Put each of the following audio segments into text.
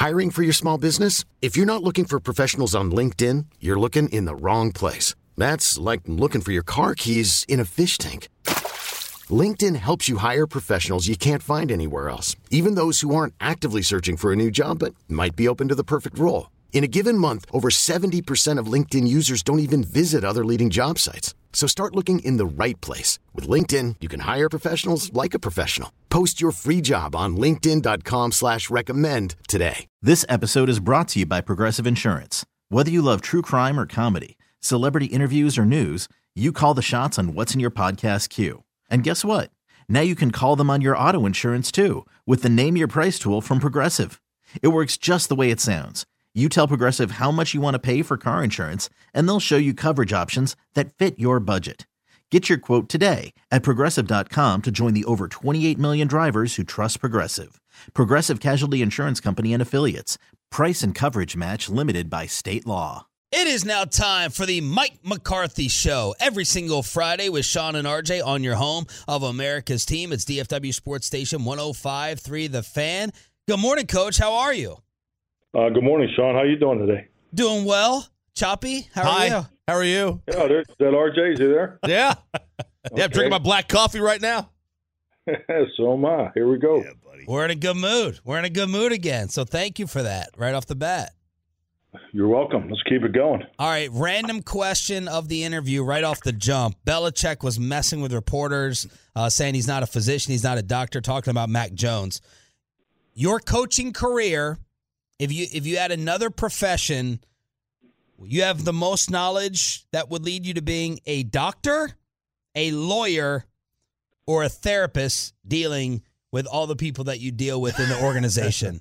Hiring for your small business? If you're not looking for professionals on LinkedIn, you're looking in the wrong place. That's like looking for your car keys in a fish tank. LinkedIn helps you hire professionals you can't find anywhere else, even those who aren't actively searching for a new job but might be open to the perfect role. In a given month, over 70% of LinkedIn users don't even visit other leading job sites. So start looking in the right place. With LinkedIn, you can hire professionals like a professional. Post your free job on linkedin.com/recommend today. This episode is brought to you by Progressive Insurance. Whether you love true crime or comedy, celebrity interviews or news, you call the shots on what's in your podcast queue. And guess what? Now you can call them on your auto insurance too with the Name Your Price tool from Progressive. It works just the way it sounds. You tell Progressive how much you want to pay for car insurance, and they'll show you coverage options that fit your budget. Get your quote today at Progressive.com to join the over 28 million drivers who trust Progressive. Progressive Casualty Insurance Company and Affiliates. Price and coverage match limited by state law. It is now time for the Mike McCarthy Show. Every single Friday with Sean and RJ on your home of America's team. It's DFW Sports Station 105.3 The Fan. Good morning, Coach. How are you? Good morning, Sean. How you doing today? Doing well. Choppy, how are you? How are you? Yeah, there's that RJ. Is he there? Yeah. Okay. Yeah, I'm drinking my black coffee right now. So am I. Here we go. Yeah, buddy. We're in a good mood. We're in a good mood again. So thank you for that right off the bat. You're welcome. Let's keep it going. All right, random question of the interview right off the jump. Belichick was messing with reporters, saying he's not a physician, he's not a doctor, talking about Mac Jones. Your coaching career, if you had another profession, you have the most knowledge that would lead you to being a doctor, a lawyer, or a therapist dealing with all the people that you deal with in the organization?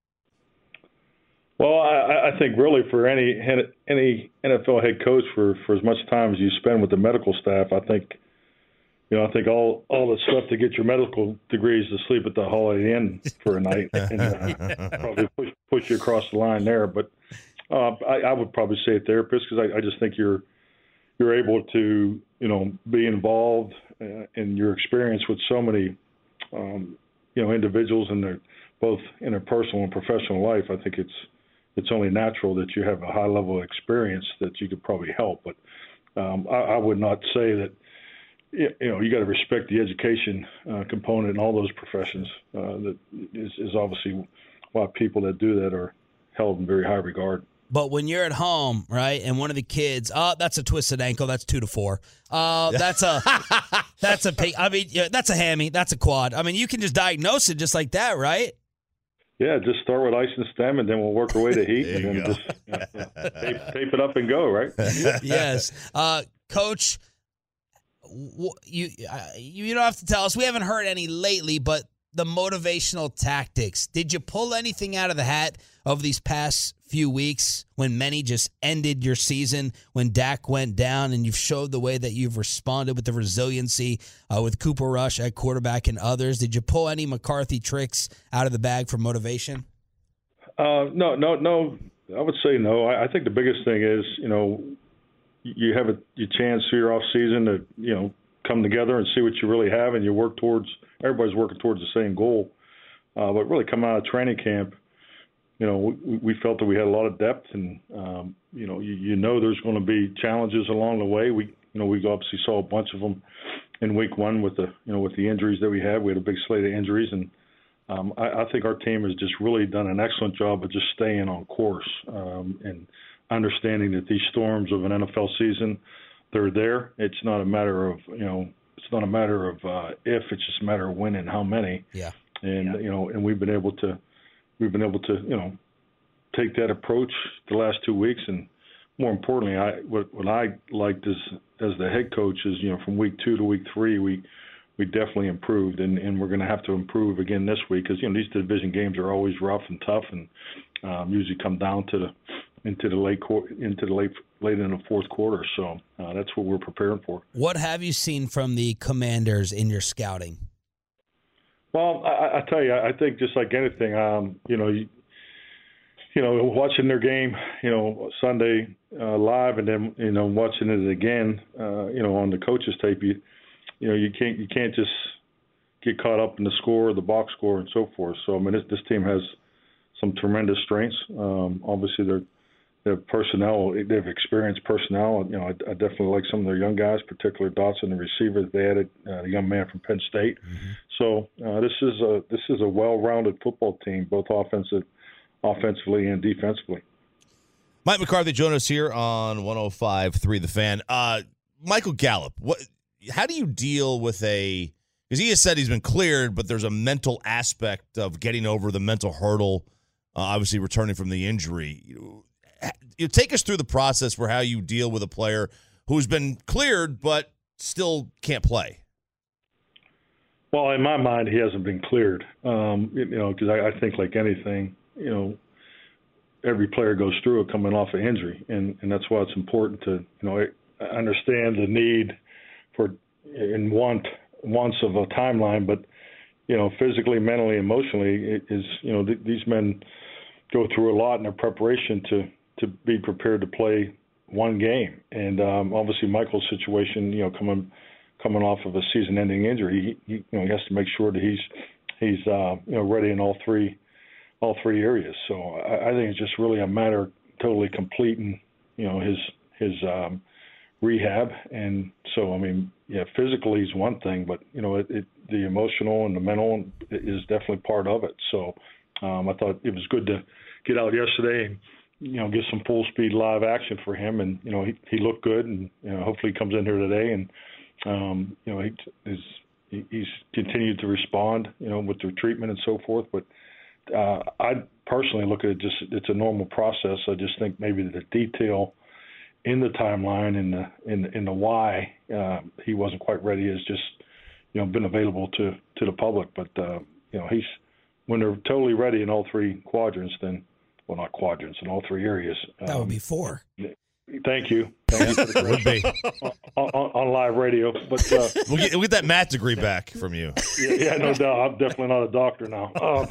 Well, I think really for any NFL head coach, for as much time as you spend with the medical staff, I think all the stuff to get your medical degrees to sleep at the Holiday Inn for a night and probably push you across the line there. But I would probably say a therapist, because I just think you're able to be involved in your experience with so many individuals in both in their personal and professional life. I think it's only natural that you have a high level of experience that you could probably help. But I would not say that. You got to respect the education component in all those professions. That is obviously why people that do that are held in very high regard. But when you're at home, right, and one of the kids, that's a twisted ankle, that's 2 to 4. That's a that's a hammy, that's a quad. I mean, you can just diagnose it just like that, right? Yeah, just start with ice and stem, and then we'll work our way to heat, and then just tape it up and go, right? Yes, Coach. You don't have to tell us. We haven't heard any lately, but the motivational tactics. Did you pull anything out of the hat over these past few weeks when many just ended your season, when Dak went down, and you've showed the way that you've responded with the resiliency with Cooper Rush at quarterback and others? Did you pull any McCarthy tricks out of the bag for motivation? No. I would say no. I think the biggest thing is, you have your chance through your off season to, come together and see what you really have, and you work towards. Everybody's working towards the same goal. But really, coming out of training camp, we felt that we had a lot of depth, and there's going to be challenges along the way. We obviously saw a bunch of them in week one with the injuries that we had. We had a big slate of injuries, and I think our team has just really done an excellent job of just staying on course and understanding that these storms of an NFL season, they're there. It's not a matter of if, it's just a matter of when and how many. Yeah. And and we've been able to take that approach the last 2 weeks, and more importantly, what I liked as the head coach is from week 2 to week 3 we definitely improved, and we're going to have to improve again this week, because these division games are always rough and tough, and usually come down to into the late in the fourth quarter. So that's what we're preparing for. What have you seen from the Commanders in your scouting? Well, I tell you, I think just like anything, watching their game, Sunday live, and then watching it again, on the coach's tape, you can't just get caught up in the score, the box score, and so forth. So I mean, this team has some tremendous strengths. Obviously, their personnel, they have experienced personnel. You know, I definitely like some of their young guys, particularly Dotson, the receiver. They added a young man from Penn State. Mm-hmm. So this is a well-rounded football team, both offensively and defensively. Mike McCarthy joining us here on 105.3 The Fan. Michael Gallup, how do you deal with because he has said he's been cleared, but there's a mental aspect of getting over the mental hurdle, obviously returning from the injury. You take us through the process for how you deal with a player who's been cleared but still can't play. Well, in my mind, he hasn't been cleared. Because I think like anything, every player goes through it coming off an injury, and that's why it's important to understand the need for and wants of a timeline, but physically, mentally, emotionally, these men go through a lot in their preparation to be prepared to play one game. And obviously Michael's situation, coming off of a season-ending injury, he has to make sure that he's ready in all three areas. So I think it's just really a matter of totally completing his rehab. And so physically is one thing, but the emotional and the mental is definitely part of it. So I thought it was good to get out yesterday and get some full speed live action for him, and he looked good, and hopefully he comes in here today, and he's continued to respond with the treatment and so forth. But I personally look at it it's a normal process. I just think maybe the detail in the timeline and in the why he wasn't quite ready has just been available to the public. But he's, when they're totally ready in all three quadrants, then. Well, not quadrants, in all three areas. That would be four. Thank you. Would be. on live radio. But we'll get that math degree back from you. Yeah, no doubt. I'm definitely not a doctor now.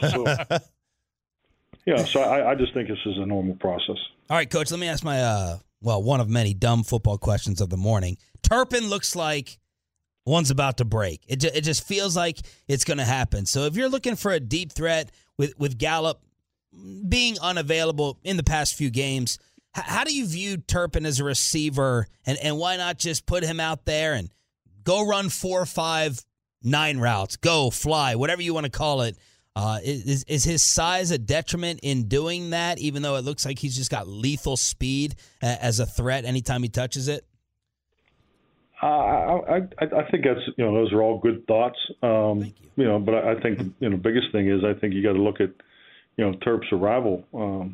So I just think this is a normal process. All right, Coach, let me ask my, one of many dumb football questions of the morning. Turpin looks like one's about to break. It just feels like it's going to happen. So if you're looking for a deep threat with Gallup being unavailable in the past few games, how do you view Turpin as a receiver, and why not just put him out there and go run 4, 5, 9 routes, go fly, whatever you want to call it? Is his size a detriment in doing that, even though it looks like he's just got lethal speed as a threat anytime he touches it? I think that's those are all good thoughts. Thank you. But I think the biggest thing is I think you got to look at Terp's arrival,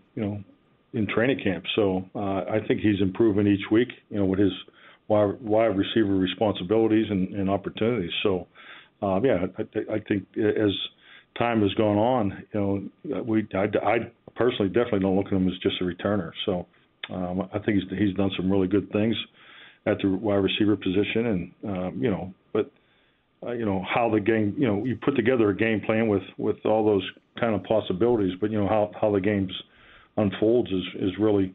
in training camp. So I think he's improving each week, with his wide receiver responsibilities and opportunities. So, I think as time has gone on, I personally definitely don't look at him as just a returner. So I think he's done some really good things at the wide receiver position, and but how the game, you put together a game plan with all those kind of possibilities, but how the games unfolds is really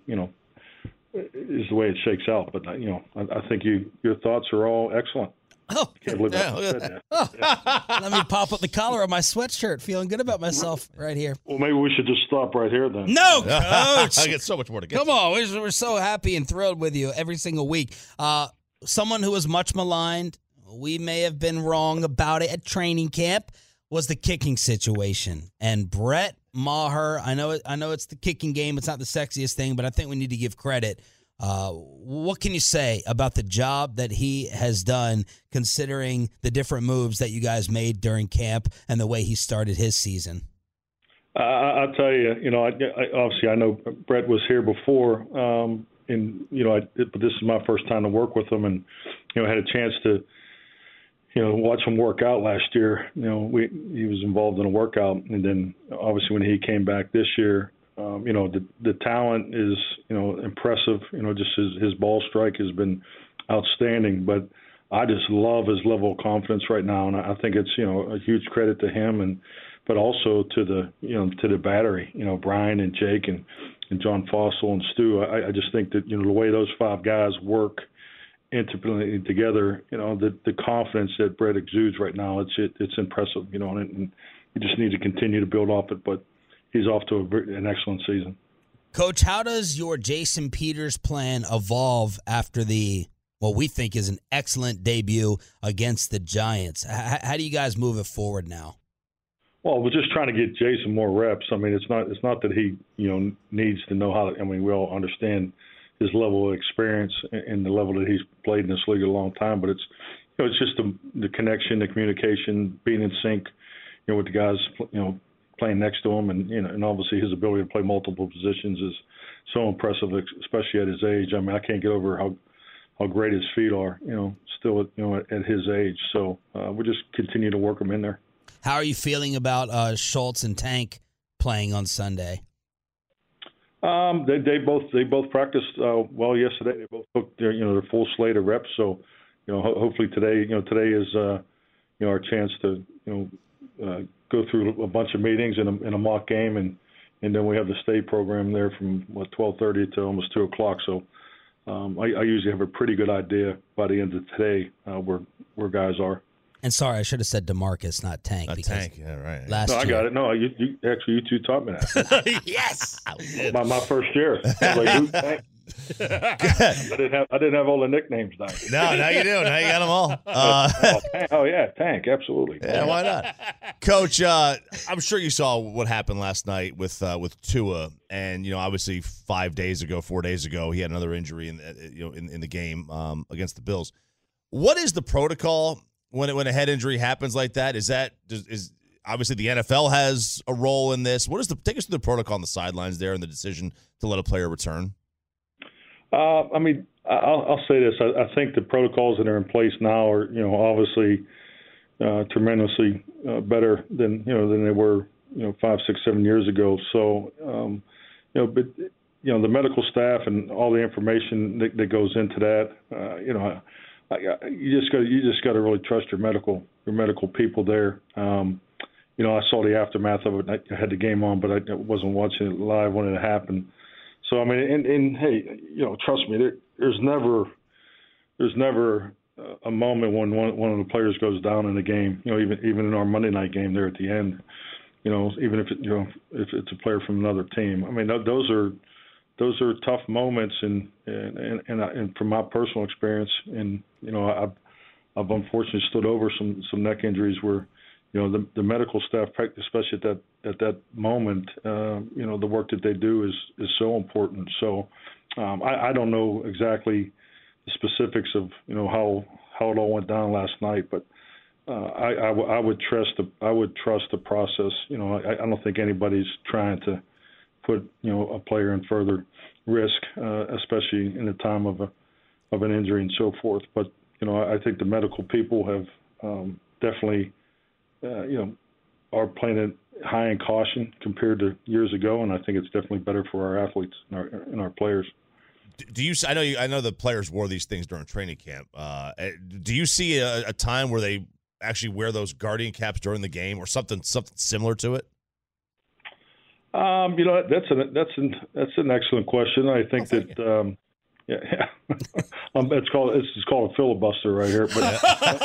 is the way it shakes out. But I think your thoughts are all excellent. Oh, can't believe I said that. Yeah. Let me pop up the collar on my sweatshirt. Feeling good about myself right here. Well, maybe we should just stop right here then. No, Coach. I get so much more to get. Come on, we're so happy and thrilled with you every single week. Someone who was much maligned, we may have been wrong about it at training camp, was the kicking situation. And Brett Maher, I know it's the kicking game. It's not the sexiest thing, but I think we need to give credit. What can you say about the job that he has done, considering the different moves that you guys made during camp and the way he started his season? I'll tell you, obviously I know Brett was here before, but this is my first time to work with him, and had a chance to watch him work out last year. He was involved in a workout, and then obviously when he came back this year, the talent is impressive. Just his ball strike has been outstanding. But I just love his level of confidence right now, and I think it's a huge credit to him, but also to the battery. Brian and Jake and John Fossil and Stu. I just think that the way those 5 guys work intimately together, the confidence that Brett exudes right now, it's impressive, and you just need to continue to build off it. But he's off to an excellent season. Coach, how does your Jason Peters plan evolve after what we think is an excellent debut against the Giants? How do you guys move it forward now? Well, we're just trying to get Jason more reps. I mean, it's not that he needs to know how. I mean, we all understand his level of experience and the level that he's played in this league a long time, but it's just the connection, the communication, being in sync, with the guys, playing next to him, and obviously his ability to play multiple positions is so impressive, especially at his age. I mean, I can't get over how great his feet are, still at his age. So we just continue to work him in there. How are you feeling about Schultz and Tank playing on Sunday? They both practiced well yesterday. They both took their full slate of reps. So hopefully today is our chance to go through a bunch of meetings in a mock game, and then we have the state program there from 12:30 to almost 2 o'clock. So I usually have a pretty good idea by the end of today where guys are. And sorry, I should have said DeMarcus, not Tank. Not Tank, yeah, right. No, I got it. No, you two taught me that. Yes, my first year. I was like, who's Tank? I didn't have all the nicknames down. No, now you do. Now you got them all. Oh yeah, Tank, absolutely. Yeah, why not, Coach? I'm sure you saw what happened last night with Tua, and obviously 4 days ago, he had another injury in the game against the Bills. What is the protocol when a head injury happens like that? Is obviously the NFL has a role in this? Take us through the protocol on the sidelines there and the decision to let a player return? I mean, I'll say this. I think the protocols that are in place now are, obviously tremendously better than they were, 5, 6, 7 years ago. So, but the medical staff and all the information that goes into that, you just got to really trust your medical people there. I saw the aftermath of it. I had the game on, but I wasn't watching it live when it happened. So I mean, and hey, trust me, there's never a moment when one of the players goes down in the game. Even in our Monday night game there at the end, even if it's a player from another team. I mean, those are tough moments, and from my personal experience, and I've unfortunately stood over some neck injuries where the medical staff, especially at that moment, the work that they do is so important. So I don't know exactly the specifics of how it all went down last night, but I would trust the process. I don't think anybody's trying to put a player in further risk, especially in the time of an injury and so forth. But I think the medical people have definitely are playing it high in caution compared to years ago, and I think it's definitely better for our athletes and our players. Do you? I know the players wore these things during training camp. Do you see a time where they actually wear those Guardian caps during the game, or something similar to it? That's an excellent question. I think that. Yeah. It's called a filibuster right here. But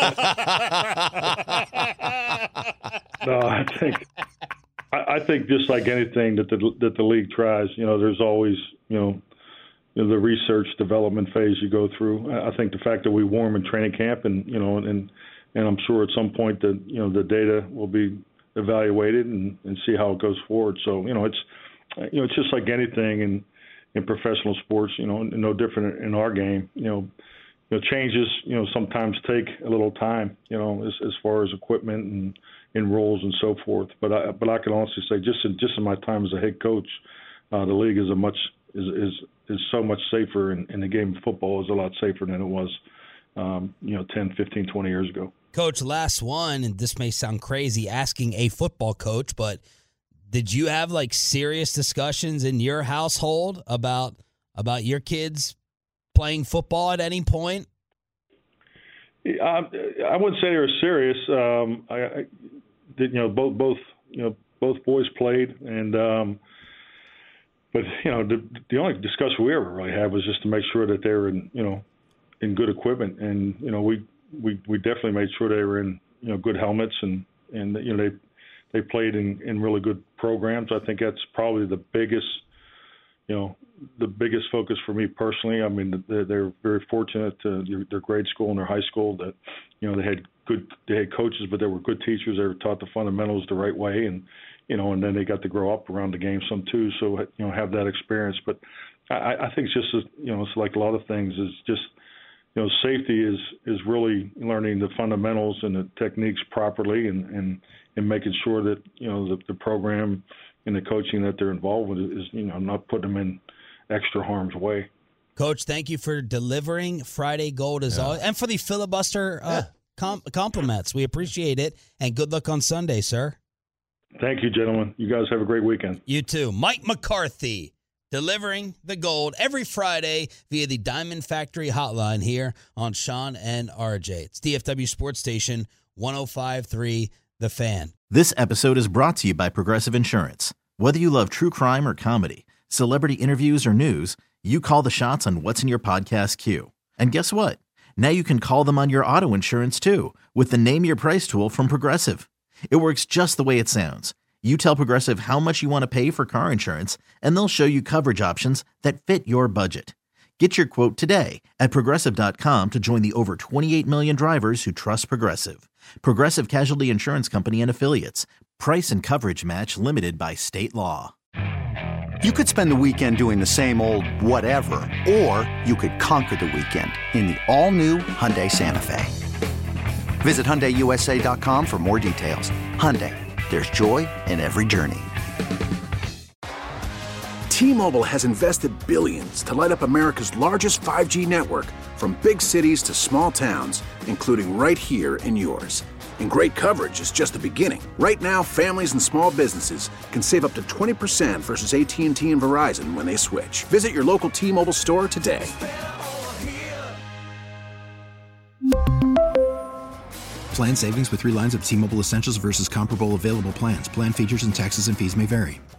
no, I think just like anything that the league tries, there's always the research development phase you go through. I think the fact that we wore them in training camp, and I'm sure at some point that the data will be evaluated and see how it goes forward. So it's just like anything in professional sports, no different in our game. Changes, sometimes take a little time, as far as equipment and rules and so forth. But I can honestly say, just in my time as a head coach, the league is so much safer, and the game of football is a lot safer than it was, 10, 15, 20 years ago. Coach, last one, and this may sound crazy asking a football coach, but did you have serious discussions in your household about your kids playing football at any point? I wouldn't say they were serious. I did, both boys played, and but the only discussion we ever really had was just to make sure that they were in good equipment, and we definitely made sure they were in good helmets, and they played in really good programs. I think that's probably the biggest focus for me personally. I mean, they're very fortunate their grade school and their high school that, they had coaches, but they were good teachers. They were taught the fundamentals the right way, and then they got to grow up around the game some too. So, have that experience. But I think it's just, it's like a lot of things is just, safety is really learning the fundamentals and the techniques properly and making sure that, the program and the coaching that they're involved with is, not putting them in extra harm's way. Coach, thank you for delivering Friday Gold as always, and for the filibuster compliments. We appreciate it, and good luck on Sunday, sir. Thank you, gentlemen. You guys have a great weekend. You too. Mike McCarthy, delivering the gold every Friday via the Diamond Factory hotline here on Sean and RJ. It's DFW Sports Station 105.3 The Fan. This episode is brought to you by Progressive Insurance. Whether you love true crime or comedy, celebrity interviews or news, you call the shots on what's in your podcast queue. And guess what? Now you can call them on your auto insurance too with the Name Your Price tool from Progressive. It works just the way it sounds. You tell Progressive how much you want to pay for car insurance, and they'll show you coverage options that fit your budget. Get your quote today at Progressive.com to join the over 28 million drivers who trust Progressive. Progressive Casualty Insurance Company and Affiliates. Price and coverage match limited by state law. You could spend the weekend doing the same old whatever, or you could conquer the weekend in the all-new Hyundai Santa Fe. Visit HyundaiUSA.com for more details. Hyundai, there's joy in every journey. T-Mobile has invested billions to light up America's largest 5G network, from big cities to small towns, including right here in yours. And great coverage is just the beginning. Right now, families and small businesses can save up to 20% versus AT&T and Verizon when they switch. Visit your local T-Mobile store today. Plan savings with 3 lines of T-Mobile Essentials versus comparable available plans. Plan features and taxes and fees may vary.